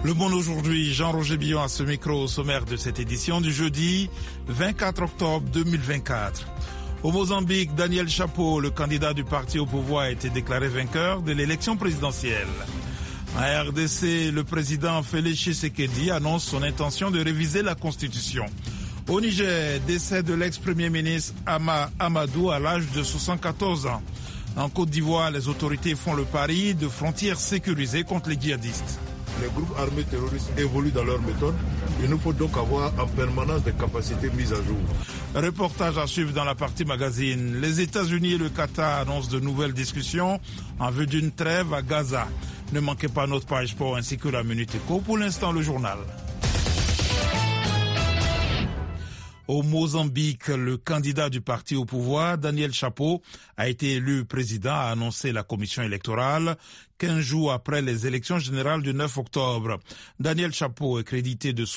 Le Monde aujourd'hui, Jean-Roger Billon à ce micro au sommaire de cette édition du jeudi 24 octobre 2024. Au Mozambique, Daniel Chapo, le candidat du parti au pouvoir, a été déclaré vainqueur de l'élection présidentielle. En RDC, le président Félix Tshisekedi annonce son intention de réviser la Constitution. Au Niger, décès de l'ex-premier ministre Amadou à l'âge de 74 ans. En Côte d'Ivoire, les autorités font le pari de frontières sécurisées contre les djihadistes. Les groupes armés terroristes évoluent dans leurs méthodes. Il nous faut donc avoir en permanence des capacités mises à jour. Reportage à suivre dans la partie magazine. Les États-Unis et le Qatar annoncent de nouvelles discussions en vue d'une trêve à Gaza. Ne manquez pas notre page sport ainsi que la Minute Éco. Pour l'instant, le journal. Au Mozambique, le candidat du parti au pouvoir, Daniel Chapo, a été élu président, a annoncé la commission électorale 15 jours après les élections générales du 9 octobre. Daniel Chapo est crédité de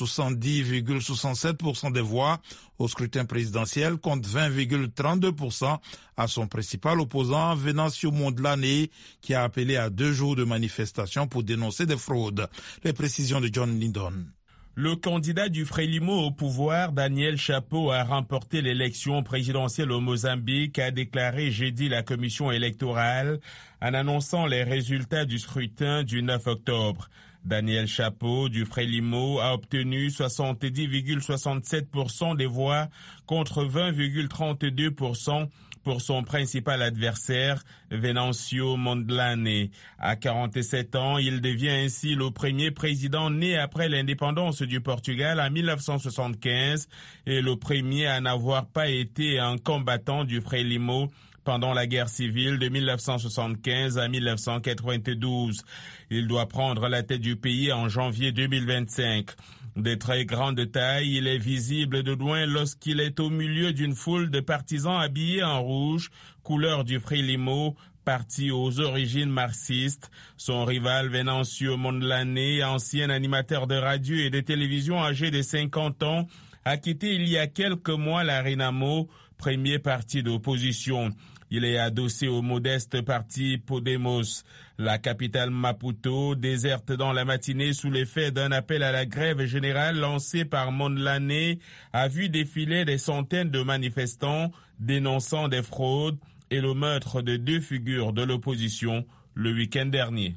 70,67% des voix au scrutin présidentiel contre 20,32% à son principal opposant, Venancio Mondlane, qui a appelé à 2 jours de manifestation pour dénoncer des fraudes. Les précisions de John Lindon. Le candidat du Frélimo au pouvoir, Daniel Chapo, a remporté l'élection présidentielle au Mozambique, a déclaré jeudi la commission électorale en annonçant les résultats du scrutin du 9 octobre. Daniel Chapo du Frélimo a obtenu 70,67% des voix contre 20,32% pour son principal adversaire, Venancio Mondlane. À 47 ans, il devient ainsi le premier président né après l'indépendance du Portugal en 1975 et le premier à n'avoir pas été un combattant du Frélimo pendant la guerre civile de 1975 à 1992. Il doit prendre la tête du pays en janvier 2025. De très grande taille, il est visible de loin lorsqu'il est au milieu d'une foule de partisans habillés en rouge, couleur du Frélimo, parti aux origines marxistes. Son rival Venancio Mondlane, ancien animateur de radio et de télévision âgé de 50 ans, a quitté il y a quelques mois la Renamo, premier parti d'opposition. Il est adossé au modeste parti Podemos. La capitale Maputo, déserte dans la matinée sous l'effet d'un appel à la grève générale lancé par Mondlane, a vu défiler des centaines de manifestants dénonçant des fraudes et le meurtre de 2 figures de l'opposition le week-end dernier.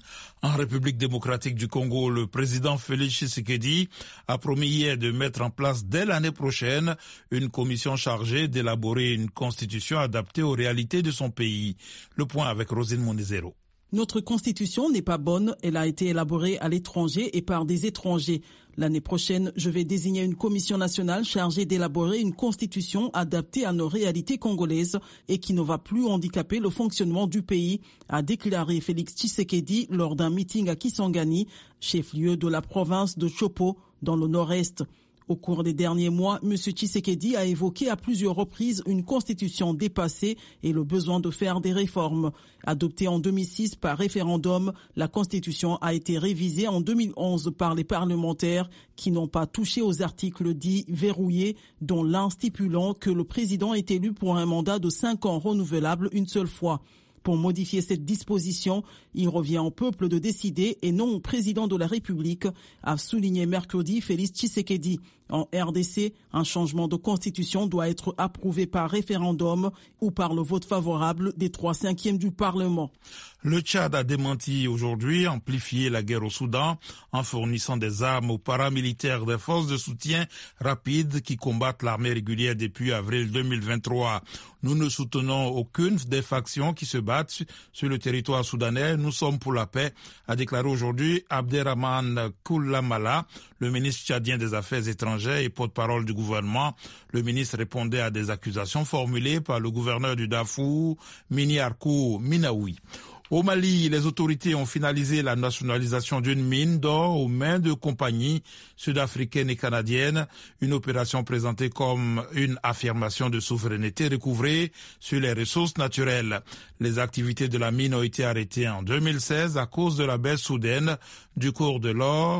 En République démocratique du Congo, le président Félix Tshisekedi a promis hier de mettre en place dès l'année prochaine une commission chargée d'élaborer une constitution adaptée aux réalités de son pays. Le point avec Rosine Monezero. Notre constitution n'est pas bonne, elle a été élaborée à l'étranger et par des étrangers. L'année prochaine, je vais désigner une commission nationale chargée d'élaborer une constitution adaptée à nos réalités congolaises et qui ne va plus handicaper le fonctionnement du pays, a déclaré Félix Tshisekedi lors d'un meeting à Kisangani, chef-lieu de la province de Chopo, dans le nord-est. Au cours des derniers mois, M. Tshisekedi a évoqué à plusieurs reprises une constitution dépassée et le besoin de faire des réformes. Adoptée en 2006 par référendum, la constitution a été révisée en 2011 par les parlementaires qui n'ont pas touché aux articles dits verrouillés, dont l'un stipulant que le président est élu pour un mandat de 5 ans renouvelable une seule fois. Pour modifier cette disposition, il revient au peuple de décider et non au président de la République, a souligné mercredi Félix Tshisekedi. En RDC, un changement de constitution doit être approuvé par référendum ou par le vote favorable des 3/5 du Parlement. Le Tchad a démenti aujourd'hui amplifier la guerre au Soudan en fournissant des armes aux paramilitaires des forces de soutien rapide qui combattent l'armée régulière depuis avril 2023. Nous ne soutenons aucune des factions qui se battent sur le territoire soudanais. Nous sommes pour la paix, a déclaré aujourd'hui Abderrahmane Koulamala, le ministre tchadien des Affaires étrangères et porte-parole du gouvernement. Le ministre répondait à des accusations formulées par le gouverneur du Darfour, Miniarkou Minaoui. Au Mali, les autorités ont finalisé la nationalisation d'une mine d'or aux mains de compagnies sud-africaines et canadiennes, une opération présentée comme une affirmation de souveraineté recouvrée sur les ressources naturelles. Les activités de la mine ont été arrêtées en 2016 à cause de la baisse soudaine du cours de l'or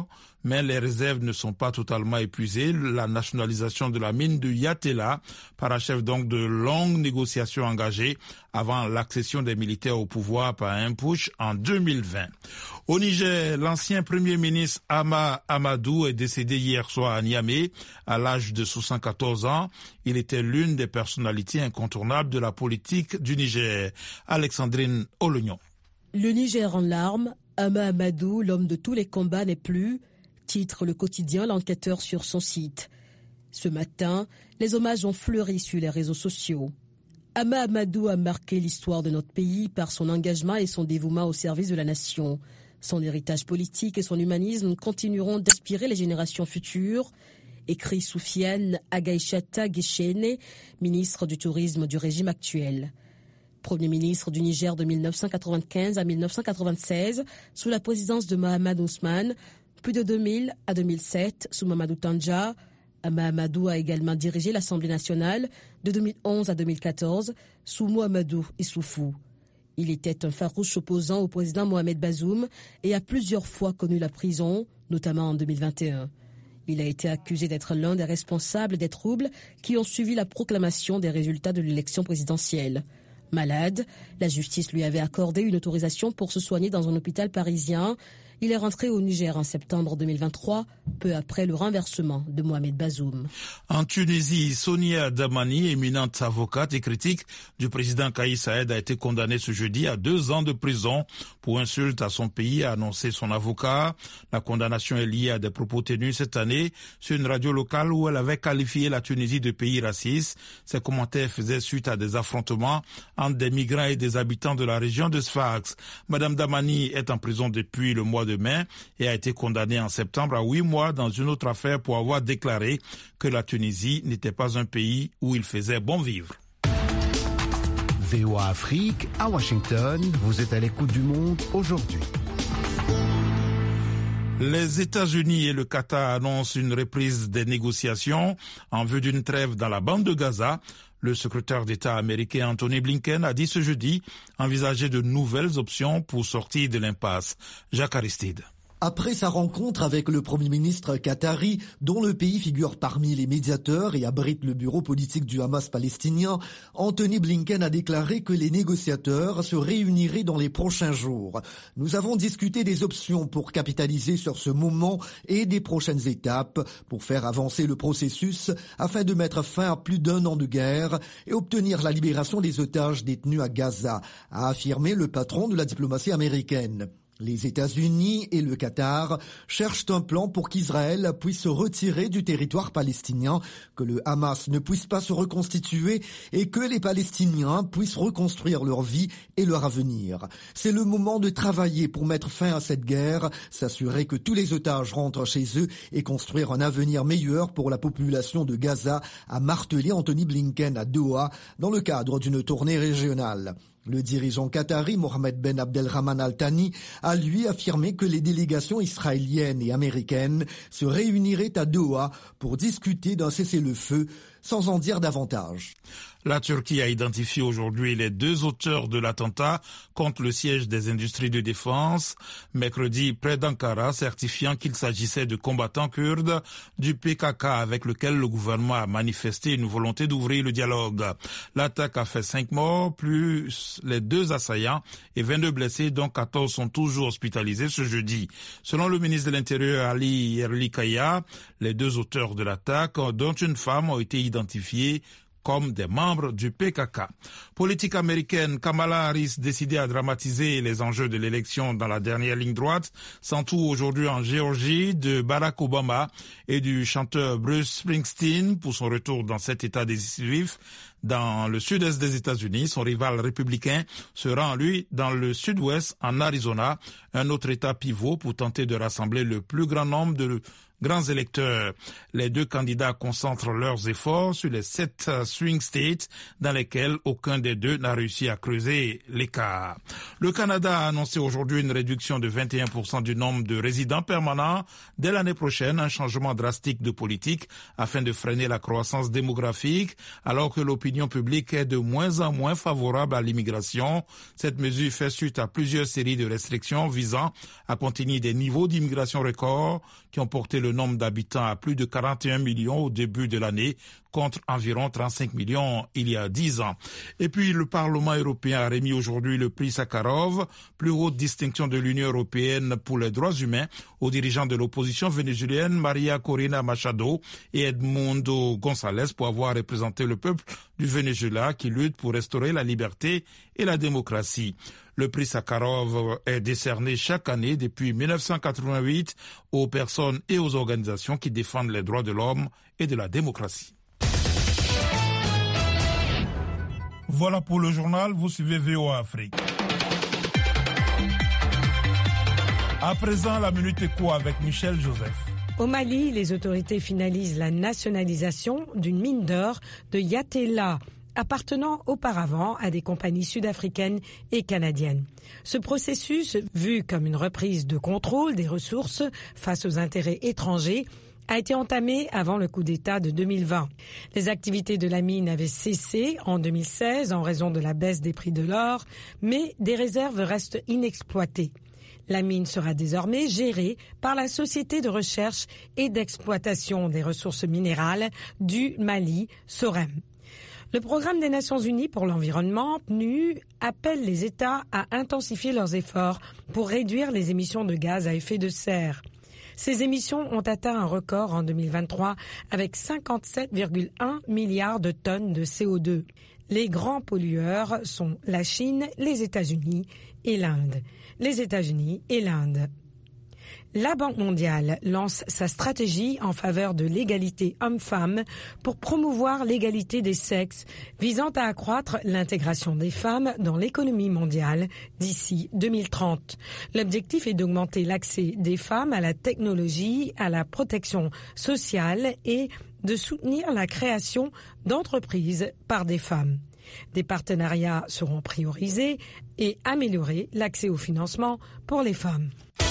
mais les réserves ne sont pas totalement épuisées. La nationalisation de la mine de Yatela parachève donc de longues négociations engagées avant l'accession des militaires au pouvoir par un putsch en 2020. Au Niger, l'ancien premier ministre Hama Amadou est décédé hier soir à Niamey à l'âge de 74 ans. Il était l'une des personnalités incontournables de la politique du Niger. Alexandrine Olognon. Le Niger en larmes, Hama Amadou, l'homme de tous les combats n'est plus, titre le quotidien L'Enquêteur sur son site. Ce matin, les hommages ont fleuri sur les réseaux sociaux. Hama Amadou a marqué l'histoire de notre pays par son engagement et son dévouement au service de la nation. Son héritage politique et son humanisme continueront d'inspirer les générations futures, écrit Soufiane Agaïchata Guéchéné, ministre du Tourisme du régime actuel. Premier ministre du Niger de 1995 à 1996, sous la présidence de Mohamed Ousmane, puis de 2000 à 2007, sous Mamadou Tandja. Hama Amadou a également dirigé l'Assemblée nationale de 2011 à 2014, sous Mohamedou Issoufou. Il était un farouche opposant au président Mohamed Bazoum et a plusieurs fois connu la prison, notamment en 2021. Il a été accusé d'être l'un des responsables des troubles qui ont suivi la proclamation des résultats de l'élection présidentielle. Malade, la justice lui avait accordé une autorisation pour se soigner dans un hôpital parisien. Il est rentré au Niger en septembre 2023, peu après le renversement de Mohamed Bazoum. En Tunisie, Sonia Damani, éminente avocate et critique du président Kais Saied, a été condamnée ce jeudi à 2 ans de prison pour insulte à son pays, a annoncé son avocat. La condamnation est liée à des propos tenus cette année sur une radio locale où elle avait qualifié la Tunisie de pays raciste. Ces commentaires faisaient suite à des affrontements entre des migrants et des habitants de la région de Sfax. Madame Damani est en prison depuis le mois de mai et a été condamnée en septembre à 8 mois dans une autre affaire pour avoir déclaré que la Tunisie n'était pas un pays où il faisait bon vivre. VOA Afrique, à Washington, vous êtes à l'écoute du monde aujourd'hui. Les États-Unis et le Qatar annoncent une reprise des négociations en vue d'une trêve dans la bande de Gaza. Le secrétaire d'État américain Anthony Blinken a dit ce jeudi envisager de nouvelles options pour sortir de l'impasse. Jacques Aristide. Après sa rencontre avec le Premier ministre qatari, dont le pays figure parmi les médiateurs et abrite le bureau politique du Hamas palestinien, Anthony Blinken a déclaré que les négociateurs se réuniraient dans les prochains jours. Nous avons discuté des options pour capitaliser sur ce moment et des prochaines étapes pour faire avancer le processus afin de mettre fin à plus d'1 an de guerre et obtenir la libération des otages détenus à Gaza, a affirmé le patron de la diplomatie américaine. Les États-Unis et le Qatar cherchent un plan pour qu'Israël puisse se retirer du territoire palestinien, que le Hamas ne puisse pas se reconstituer et que les Palestiniens puissent reconstruire leur vie et leur avenir. C'est le moment de travailler pour mettre fin à cette guerre, s'assurer que tous les otages rentrent chez eux et construire un avenir meilleur pour la population de Gaza, a martelé Anthony Blinken à Doha dans le cadre d'une tournée régionale. Le dirigeant qatari Mohamed Ben Abdelrahman Al Thani a lui affirmé que les délégations israéliennes et américaines se réuniraient à Doha pour discuter d'un cessez-le-feu, sans en dire davantage. La Turquie a identifié aujourd'hui les 2 auteurs de l'attentat contre le siège des industries de défense, mercredi près d'Ankara, certifiant qu'il s'agissait de combattants kurdes du PKK avec lequel le gouvernement a manifesté une volonté d'ouvrir le dialogue. L'attaque a fait 5 morts, plus les 2 assaillants et 22 blessés, dont 14 sont toujours hospitalisés ce jeudi. Selon le ministre de l'Intérieur Ali Yerlikaya, les 2 auteurs de l'attaque, dont une femme, ont été identifiés comme des membres du PKK. Politique américaine, Kamala Harris, décidée à dramatiser les enjeux de l'élection dans la dernière ligne droite, s'entoure aujourd'hui en Géorgie de Barack Obama et du chanteur Bruce Springsteen pour son retour dans cet État décisif. Dans le sud-est des États-Unis, son rival républicain se rend, lui, dans le sud-ouest, en Arizona, un autre État pivot pour tenter de rassembler le plus grand nombre de grands électeurs. Les 2 candidats concentrent leurs efforts sur les 7 swing states dans lesquels aucun des 2 n'a réussi à creuser l'écart. Le Canada a annoncé aujourd'hui une réduction de 21% du nombre de résidents permanents dès l'année prochaine, un changement drastique de politique afin de freiner la croissance démographique, alors que l'opinion l'opinion publique est de moins en moins favorable à l'immigration. Cette mesure fait suite à plusieurs séries de restrictions visant à contenir des niveaux d'immigration records qui ont porté le nombre d'habitants à plus de 41 millions au début de l'année, contre environ 35 millions il y a 10 ans. Et puis le Parlement européen a remis aujourd'hui le prix Sakharov, plus haute distinction de l'Union européenne pour les droits humains, aux dirigeants de l'opposition vénézuélienne Maria Corina Machado et Edmundo González pour avoir représenté le peuple du Venezuela qui lutte pour restaurer la liberté et la démocratie. Le prix Sakharov est décerné chaque année depuis 1988 aux personnes et aux organisations qui défendent les droits de l'homme et de la démocratie. Voilà pour le journal, vous suivez VOA Afrique. À présent, la Minute Éco avec Michel Joseph. Au Mali, les autorités finalisent la nationalisation d'une mine d'or de Yatela, appartenant auparavant à des compagnies sud-africaines et canadiennes. Ce processus, vu comme une reprise de contrôle des ressources face aux intérêts étrangers, a été entamé avant le coup d'État de 2020. Les activités de la mine avaient cessé en 2016 en raison de la baisse des prix de l'or, mais des réserves restent inexploitées. La mine sera désormais gérée par la Société de recherche et d'exploitation des ressources minérales du Mali, SOREM. Le Programme des Nations Unies pour l'environnement, PNU, appelle les États à intensifier leurs efforts pour réduire les émissions de gaz à effet de serre. Ces émissions ont atteint un record en 2023 avec 57,1 milliards de tonnes de CO2. Les grands pollueurs sont la Chine, les États-Unis et l'Inde. Les États-Unis et l'Inde. La Banque mondiale lance sa stratégie en faveur de l'égalité homme-femme pour promouvoir l'égalité des sexes, visant à accroître l'intégration des femmes dans l'économie mondiale d'ici 2030. L'objectif est d'augmenter l'accès des femmes à la technologie, à la protection sociale et de soutenir la création d'entreprises par des femmes. Des partenariats seront priorisés et améliorer l'accès au financement pour les femmes.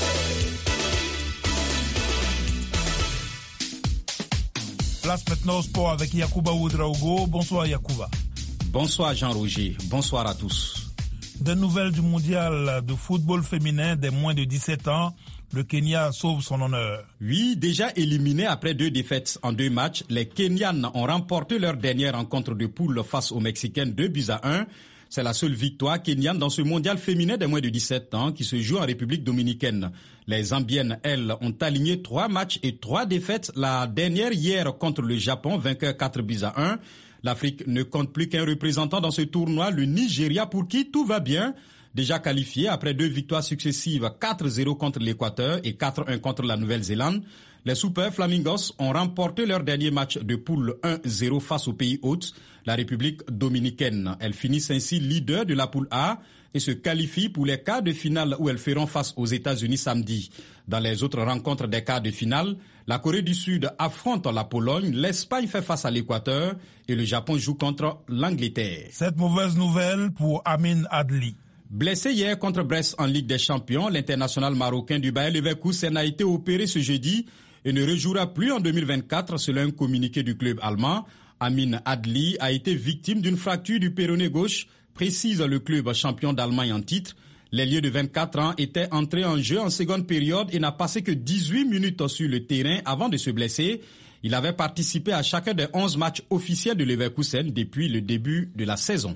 Place maintenant au sport avec Yacouba Ouedraogo. Bonsoir Yacouba. Bonsoir Jean-Roger, bonsoir à tous. Des nouvelles du mondial de football féminin des moins de 17 ans. Le Kenya sauve son honneur. Oui, déjà éliminé après 2 défaites en 2 matchs, les Kenyanes ont remporté leur dernière rencontre de poule face aux Mexicaines 2-1. C'est la seule victoire kenyane dans ce mondial féminin des moins de 17 ans qui se joue en République dominicaine. Les Zambiennes, elles, ont aligné 3 matchs et 3 défaites. La dernière hier contre le Japon, vainqueur 4-1. L'Afrique ne compte plus qu'un représentant dans ce tournoi, le Nigeria, pour qui tout va bien. Déjà qualifié après 2 victoires successives, 4-0 contre l'Équateur et 4-1 contre la Nouvelle-Zélande. Les Super Flamingos ont remporté leur dernier match de poule 1-0 face au pays hôte, la République dominicaine. Elles finissent ainsi leader de la poule A et se qualifient pour les quarts de finale où elles feront face aux États-Unis samedi. Dans les autres rencontres des quarts de finale, la Corée du Sud affronte la Pologne, l'Espagne fait face à l'Équateur et le Japon joue contre l'Angleterre. Cette mauvaise nouvelle pour Amin Adli. Blessé hier contre Brest en Ligue des Champions, l'international marocain du Bayer Leverkusen a été opéré ce jeudi et ne rejouera plus en 2024 selon un communiqué du club allemand. Amin Adli a été victime d'une fracture du péroné gauche, précise le club champion d'Allemagne en titre. L'ailier de 24 ans était entré en jeu en seconde période et n'a passé que 18 minutes sur le terrain avant de se blesser. Il avait participé à chacun des 11 matchs officiels de Leverkusen depuis le début de la saison.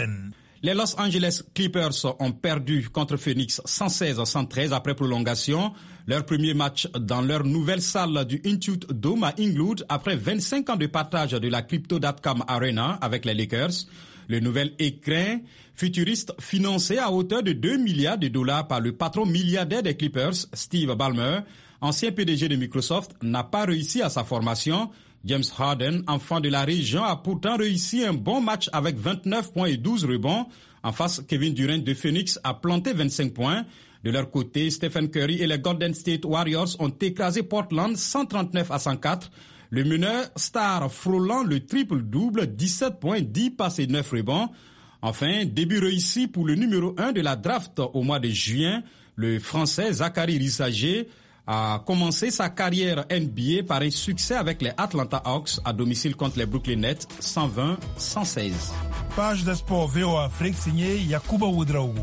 Les Los Angeles Clippers ont perdu contre Phoenix 116-113 après prolongation. Leur premier match dans leur nouvelle salle du Intuit Dome à Inglewood après 25 ans de partage de la Crypto.com Arena avec les Lakers. Le nouvel écrin futuriste financé à hauteur de 2 milliards de dollars par le patron milliardaire des Clippers, Steve Ballmer, ancien PDG de Microsoft, n'a pas réussi à sa formation. James Harden, enfant de la région, a pourtant réussi un bon match avec 29 points et 12 rebonds. En face, Kevin Durant de Phoenix a planté 25 points. De leur côté, Stephen Curry et les Golden State Warriors ont écrasé Portland 139-104. Le meneur star frôlant le triple-double, 17 points, 10 passes et 9 rebonds. Enfin, début réussi pour le numéro 1 de la draft au mois de juin, le Français Zachary Rissager a commencé sa carrière NBA par un succès avec les Atlanta Hawks à domicile contre les Brooklyn Nets 120-116. Page de sport VOA Afrique signée Yacouba Ouedraogo.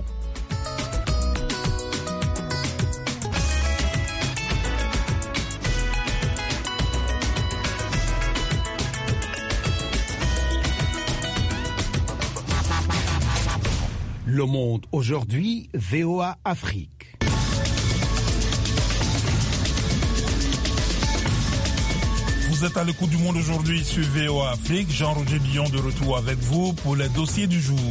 Le Monde aujourd'hui, VOA Afrique. Vous êtes à l'écoute du Monde aujourd'hui sur VOA Afrique. Jean-Roger Billon de retour avec vous pour les dossiers du jour.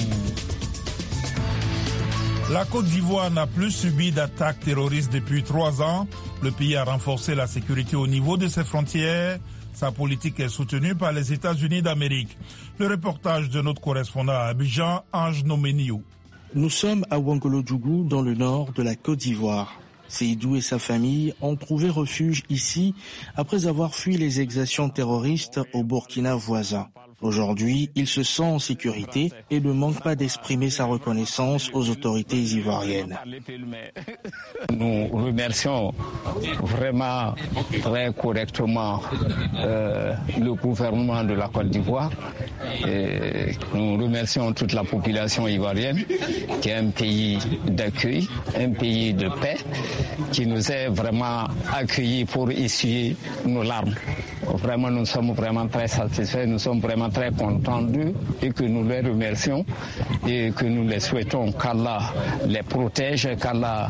La Côte d'Ivoire n'a plus subi d'attaques terroristes depuis 3 ans. Le pays a renforcé la sécurité au niveau de ses frontières. Sa politique est soutenue par les États-Unis d'Amérique. Le reportage de notre correspondant à Abidjan, Ange Nomenio. Nous sommes à Ouangolo-Djougou, dans le nord de la Côte d'Ivoire. Seydou et sa famille ont trouvé refuge ici après avoir fui les exactions terroristes au Burkina voisin. Aujourd'hui, il se sent en sécurité et ne manque pas d'exprimer sa reconnaissance aux autorités ivoiriennes. Nous remercions vraiment très correctement le gouvernement de la Côte d'Ivoire. Et nous remercions toute la population ivoirienne qui est un pays d'accueil, un pays de paix, qui nous a vraiment accueillis pour essuyer nos larmes. Vraiment, nous sommes vraiment très satisfaits, nous sommes vraiment très contents d'eux et que nous les remercions et que nous les souhaitons qu'Allah les protège, qu'Allah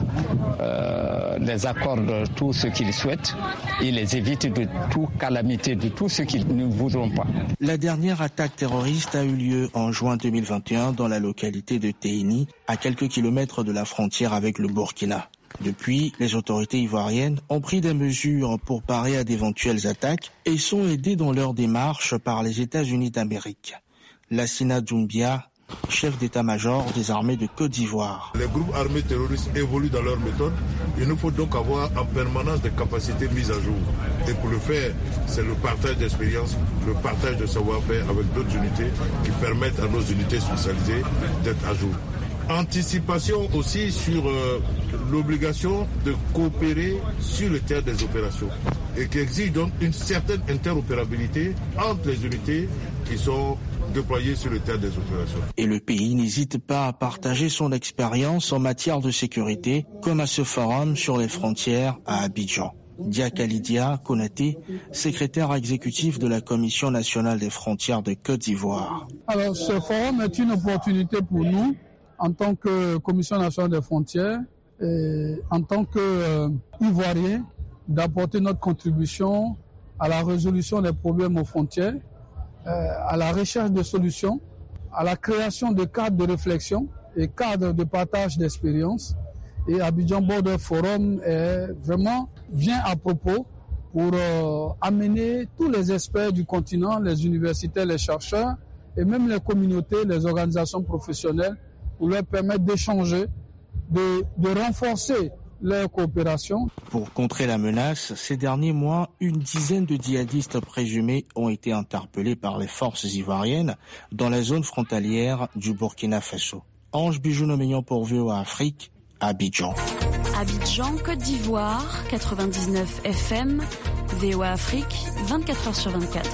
les accorde tout ce qu'ils souhaitent et les évite de toute calamité, de tout ce qu'ils ne voudront pas. La dernière attaque terroriste a eu lieu en juin 2021 dans la localité de Téhéni, à quelques kilomètres de la frontière avec le Burkina. Depuis, les autorités ivoiriennes ont pris des mesures pour parer à d'éventuelles attaques et sont aidées dans leur démarche par les États-Unis d'Amérique. Lassina Doumbia, chef d'état-major des armées de Côte d'Ivoire. Les groupes armés terroristes évoluent dans leurs méthodes. Il nous faut donc avoir en permanence des capacités mises à jour. Et pour le faire, c'est le partage d'expérience, le partage de savoir-faire avec d'autres unités qui permettent à nos unités spécialisées d'être à jour. Anticipation aussi sur l'obligation de coopérer sur le terrain des opérations et qui exige donc une certaine interopérabilité entre les unités qui sont déployées sur le terrain des opérations. Et le pays n'hésite pas à partager son expérience en matière de sécurité, comme à ce forum sur les frontières à Abidjan. Diakalidia Konaté, secrétaire exécutif de la Commission nationale des frontières de Côte d'Ivoire. Alors ce forum est une opportunité pour nous en tant que Commission nationale des frontières, et en tant qu'Ivoiriens, d'apporter notre contribution à la résolution des problèmes aux frontières, à la recherche de solutions, à la création de cadres de réflexion et cadres de partage d'expériences. Et Abidjan Border Forum vient à propos pour amener tous les experts du continent, les universités, les chercheurs et même les communautés, les organisations professionnelles pour leur permettre d'échanger, de renforcer leur coopération. Pour contrer la menace, ces derniers mois, une dizaine de djihadistes présumés ont été interpellés par les forces ivoiriennes dans la zone frontalière du Burkina Faso. Ange Bijou-Noménian pour VOA Afrique, Abidjan. Abidjan, Côte d'Ivoire, 99 FM, VOA Afrique, 24h/24.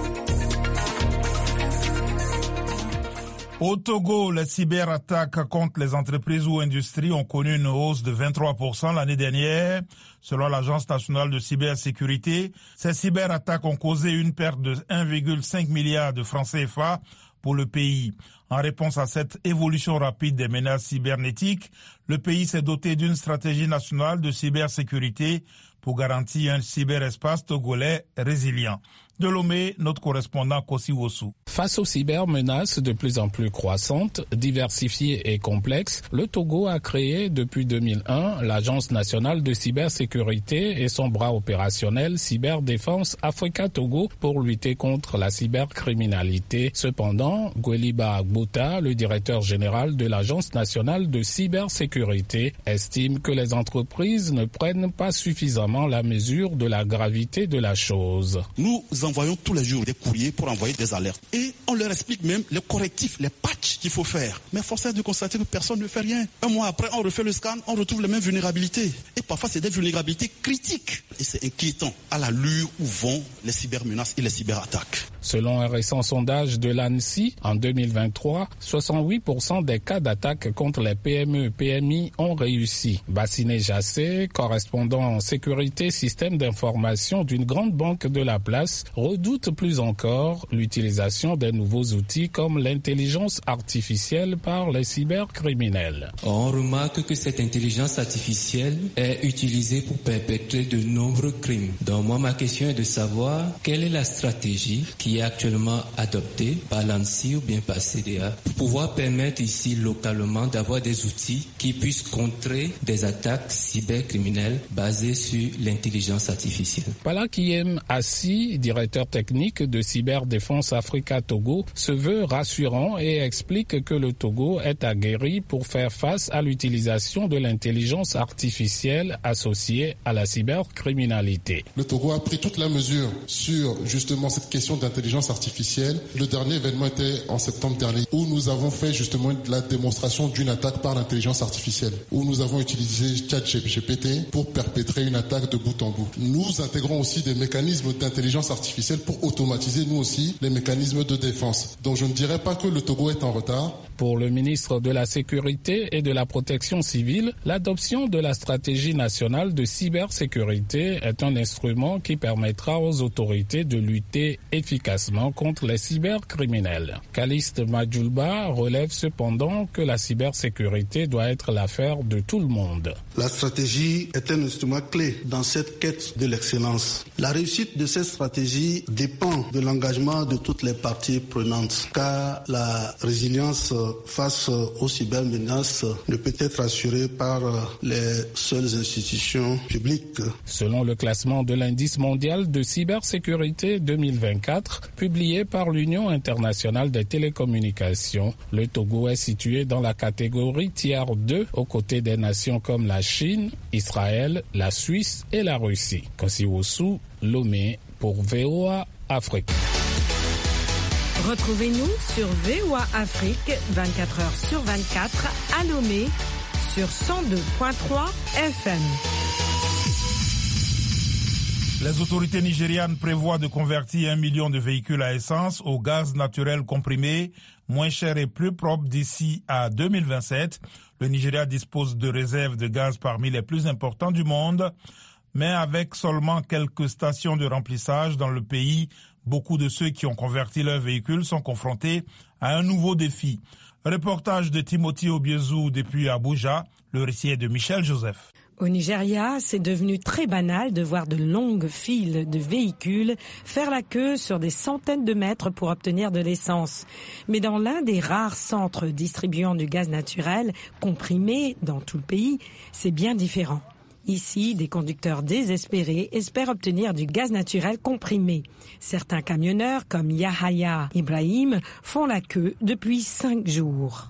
Au Togo, les cyberattaques contre les entreprises ou industries ont connu une hausse de 23% l'année dernière. Selon l'Agence nationale de cybersécurité, ces cyberattaques ont causé une perte de 1,5 milliard de francs CFA pour le pays. En réponse à cette évolution rapide des menaces cybernétiques, le pays s'est doté d'une stratégie nationale de cybersécurité pour garantir un cyberespace togolais résilient. De Lomé, notre correspondant Kossi Wossou. Face aux cybermenaces de plus en plus croissantes, diversifiées et complexes, le Togo a créé depuis 2001 l'Agence nationale de cybersécurité et son bras opérationnel Cyberdéfense Africa Togo pour lutter contre la cybercriminalité. Cependant, Gweliba Agbota, le directeur général de l'Agence nationale de cybersécurité, estime que les entreprises ne prennent pas suffisamment la mesure de la gravité de la chose. Nous envoyons tous les jours des courriers pour envoyer des alertes. Et on leur explique même les correctifs, les patchs qu'il faut faire. Mais force est de constater que personne ne fait rien. Un mois après, on refait le scan, on retrouve les mêmes vulnérabilités. Et parfois c'est des vulnérabilités critiques. Et c'est inquiétant à l'allure où vont les cybermenaces et les cyberattaques. Selon un récent sondage de l'ANSSI, en 2023, 68% des cas d'attaque contre les PME, PMI ont réussi. Bassiné Jassé, correspondant en sécurité système d'information d'une grande banque de la place, redoute plus encore l'utilisation des nouveaux outils comme l'intelligence artificielle par les cybercriminels. On remarque que cette intelligence artificielle est utilisée pour perpétrer de nombreux crimes. Donc moi, ma question est de savoir quelle est la stratégie qui est actuellement adoptée par l'ANSSI ou bien par CDA pour pouvoir permettre ici localement d'avoir des outils qui puissent contrer des attaques cybercriminelles basées sur l'intelligence artificielle. Palakiem Assi, directeur technique de Cyberdéfense Africa Togo, se veut rassurant et explique que le Togo est aguerri pour faire face à l'utilisation de l'intelligence artificielle associée à la cybercriminalité. Le Togo a pris toute la mesure sur justement cette question d'intelligence artificielle. Le dernier événement était en septembre dernier où nous avons fait justement la démonstration d'une attaque par l'intelligence artificielle, où nous avons utilisé ChatGPT pour perpétrer une attaque de bout en bout. Nous intégrons aussi des mécanismes d'intelligence artificielle pour automatiser nous aussi les mécanismes de défense. Donc je ne dirais pas que le Togo est en retard. Pour le ministre de la Sécurité et de la Protection civile, l'adoption de la stratégie nationale de cybersécurité est un instrument qui permettra aux autorités de lutter efficacement contre les cybercriminels. Caliste Majulba relève cependant que la cybersécurité doit être l'affaire de tout le monde. La stratégie est un instrument clé dans cette quête de l'excellence. La réussite de cette stratégie dépend de l'engagement de toutes les parties prenantes, car la résilience face aux cybermenaces ne peut être assurée par les seules institutions publiques. Selon le classement de l'indice mondial de cybersécurité 2024, publié par l'Union internationale des télécommunications, le Togo est situé dans la catégorie tiers 2 aux côtés des nations comme la Chine, Israël, la Suisse et la Russie. Kosiwosu, Lomé pour VOA Afrique. Retrouvez-nous sur VOA Afrique 24h/24 à Lomé sur 102.3 FM. Les autorités nigérianes prévoient de convertir 1 million de véhicules à essence au gaz naturel comprimé, moins cher et plus propre d'ici à 2027. Le Nigeria dispose de réserves de gaz parmi les plus importantes du monde, mais avec seulement quelques stations de remplissage dans le pays, beaucoup de ceux qui ont converti leurs véhicules sont confrontés à un nouveau défi. Reportage de Timothy Obiezu depuis Abuja, le récit est de Michel Joseph. Au Nigeria, c'est devenu très banal de voir de longues files de véhicules faire la queue sur des centaines de mètres pour obtenir de l'essence. Mais dans l'un des rares centres distribuant du gaz naturel comprimé dans tout le pays, c'est bien différent. Ici, des conducteurs désespérés espèrent obtenir du gaz naturel comprimé. Certains camionneurs, comme Yahaya Ibrahim, font la queue depuis 5 jours.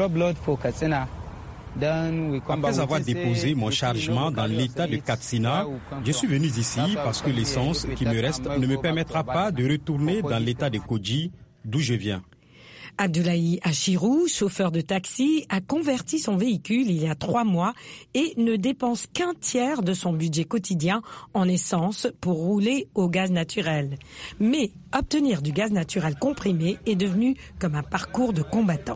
Après avoir déposé mon chargement dans l'état de Katsina, je suis venu ici parce que l'essence qui me reste ne me permettra pas de retourner dans l'état de Koji, d'où je viens. Abdoulaye Achirou, chauffeur de taxi, a converti son véhicule il y a 3 mois et ne dépense qu'un tiers de son budget quotidien en essence pour rouler au gaz naturel. Mais obtenir du gaz naturel comprimé est devenu comme un parcours de combattant.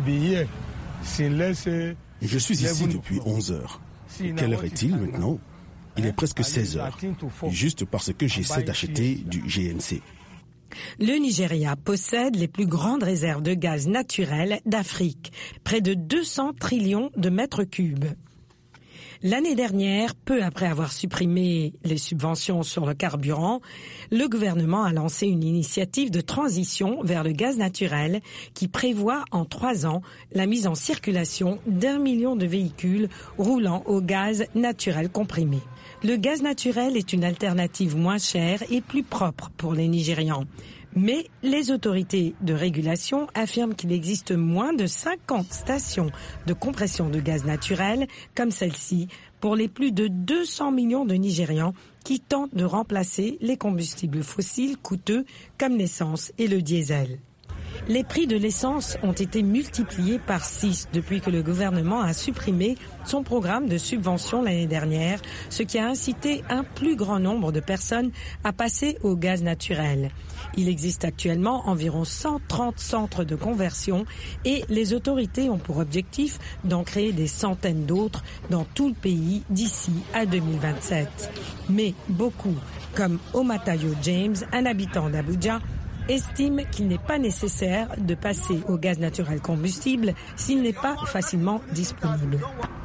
Je suis ici depuis 11 heures. Quelle heure est-il maintenant? Il est presque 16 heures, juste parce que j'essaie d'acheter du GNC. Le Nigeria possède les plus grandes réserves de gaz naturel d'Afrique, près de 200 trillions de mètres cubes. L'année dernière, peu après avoir supprimé les subventions sur le carburant, le gouvernement a lancé une initiative de transition vers le gaz naturel qui prévoit en 3 ans la mise en circulation d'1 million de véhicules roulant au gaz naturel comprimé. Le gaz naturel est une alternative moins chère et plus propre pour les Nigérians. Mais les autorités de régulation affirment qu'il existe moins de 50 stations de compression de gaz naturel comme celle-ci pour les plus de 200 millions de Nigérians qui tentent de remplacer les combustibles fossiles coûteux comme l'essence et le diesel. Les prix de l'essence ont été multipliés par 6 depuis que le gouvernement a supprimé son programme de subvention l'année dernière, ce qui a incité un plus grand nombre de personnes à passer au gaz naturel. Il existe actuellement environ 130 centres de conversion et les autorités ont pour objectif d'en créer des centaines d'autres dans tout le pays d'ici à 2027. Mais beaucoup, comme Omatayo James, un habitant d'Abuja, estime qu'il n'est pas nécessaire de passer au gaz naturel combustible s'il n'est pas facilement disponible.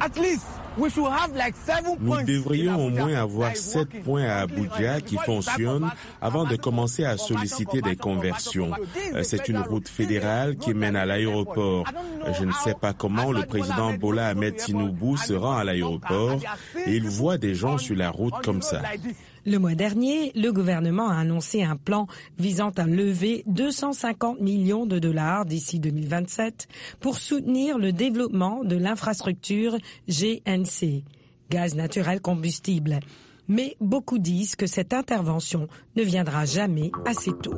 Nous devrions au moins avoir 7 points à Abuja qui fonctionnent avant de commencer à solliciter des conversions. C'est une route fédérale qui mène à l'aéroport. Je ne sais pas comment le président Bola Ahmed Tinubu se rend à l'aéroport et il voit des gens sur la route comme ça. Le mois dernier, le gouvernement a annoncé un plan visant à lever 250 millions de dollars d'ici 2027 pour soutenir le développement de l'infrastructure GNC, gaz naturel combustible. Mais beaucoup disent que cette intervention ne viendra jamais assez tôt.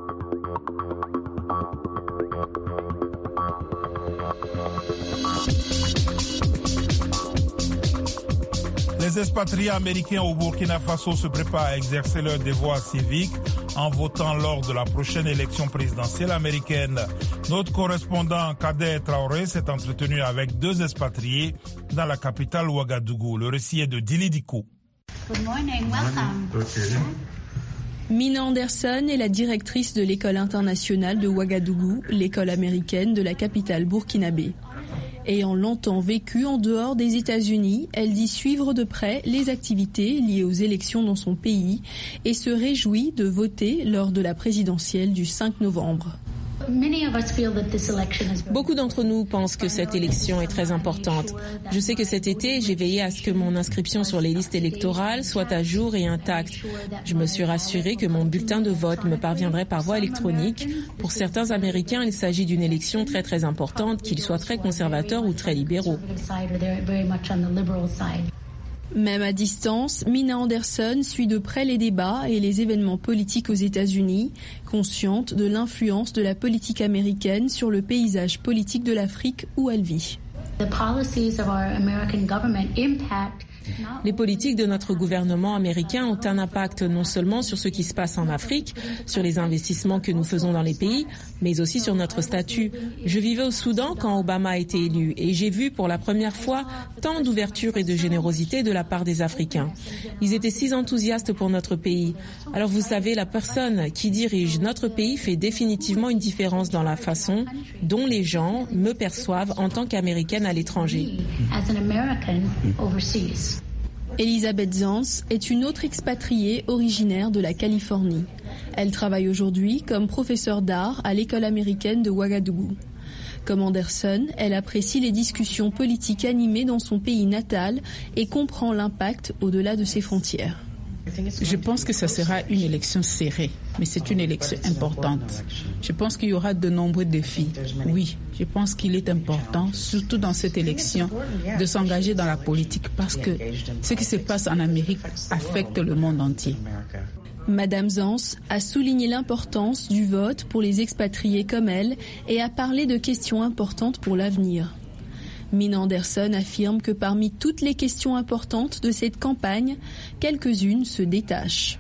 Les expatriés américains au Burkina Faso se préparent à exercer leur devoir civique en votant lors de la prochaine élection présidentielle américaine. Notre correspondant Kader Traoré s'est entretenu avec 2 expatriés dans la capitale Ouagadougou. Le récit est de Dili Dikou. Good morning, welcome. Mina Anderson est la directrice de l'école internationale de Ouagadougou, l'école américaine de la capitale burkinabé. Ayant longtemps vécu en dehors des États-Unis, elle dit suivre de près les activités liées aux élections dans son pays et se réjouit de voter lors de la présidentielle du 5 novembre. Beaucoup d'entre nous pensent que cette élection est très importante. Je sais que cet été, j'ai veillé à ce que mon inscription sur les listes électorales soit à jour et intacte. Je me suis rassurée que mon bulletin de vote me parviendrait par voie électronique. Pour certains Américains, il s'agit d'une élection très très importante, qu'ils soient très conservateurs ou très libéraux. Même à distance, Mina Anderson suit de près les débats et les événements politiques aux États-Unis, consciente de l'influence de la politique américaine sur le paysage politique de l'Afrique où elle vit. Les politiques de notre gouvernement américain ont un impact non seulement sur ce qui se passe en Afrique, sur les investissements que nous faisons dans les pays, mais aussi sur notre statut. Je vivais au Soudan quand Obama a été élu et j'ai vu pour la première fois tant d'ouverture et de générosité de la part des Africains. Ils étaient si enthousiastes pour notre pays. Alors vous savez, la personne qui dirige notre pays fait définitivement une différence dans la façon dont les gens me perçoivent en tant qu'Américaine à l'étranger. Elisabeth Zans est une autre expatriée originaire de la Californie. Elle travaille aujourd'hui comme professeure d'art à l'école américaine de Ouagadougou. Comme Anderson, elle apprécie les discussions politiques animées dans son pays natal et comprend l'impact au-delà de ses frontières. Je pense que ce sera une élection serrée, mais c'est une élection importante. Je pense qu'il y aura de nombreux défis. Oui, je pense qu'il est important, surtout dans cette élection, de s'engager dans la politique parce que ce qui se passe en Amérique affecte le monde entier. Madame Zans a souligné l'importance du vote pour les expatriés comme elle et a parlé de questions importantes pour l'avenir. Mina Anderson affirme que parmi toutes les questions importantes de cette campagne, quelques-unes se détachent.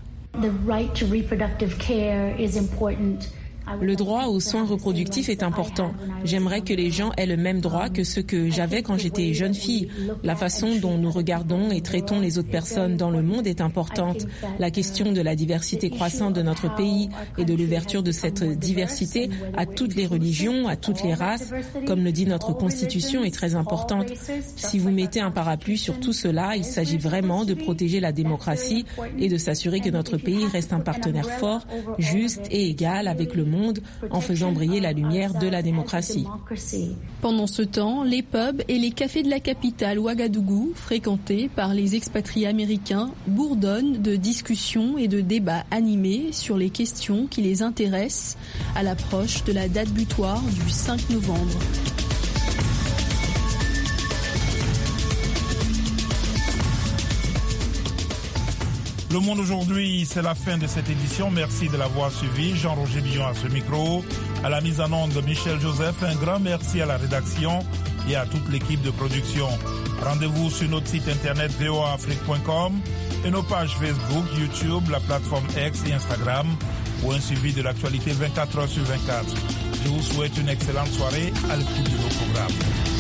Le droit aux soins reproductifs est important. J'aimerais que les gens aient le même droit que ceux que j'avais quand j'étais jeune fille. La façon dont nous regardons et traitons les autres personnes dans le monde est importante. La question de la diversité croissante de notre pays et de l'ouverture de cette diversité à toutes les religions, à toutes les races, comme le dit notre Constitution, est très importante. Si vous mettez un parapluie sur tout cela, il s'agit vraiment de protéger la démocratie et de s'assurer que notre pays reste un partenaire fort, juste et égal avec le monde en faisant briller la lumière de la démocratie. Pendant ce temps, les pubs et les cafés de la capitale Ouagadougou, fréquentés par les expatriés américains, bourdonnent de discussions et de débats animés sur les questions qui les intéressent à l'approche de la date butoir du 5 novembre. Le Monde aujourd'hui, c'est la fin de cette édition. Merci de l'avoir suivi. Jean-Roger Billon à ce micro. À la mise en onde de Michel Joseph, un grand merci à la rédaction et à toute l'équipe de production. Rendez-vous sur notre site internet voaafrique.com et nos pages Facebook, YouTube, la plateforme X et Instagram pour un suivi de l'actualité 24 heures sur 24. Je vous souhaite une excellente soirée à l'écoute de nos programmes.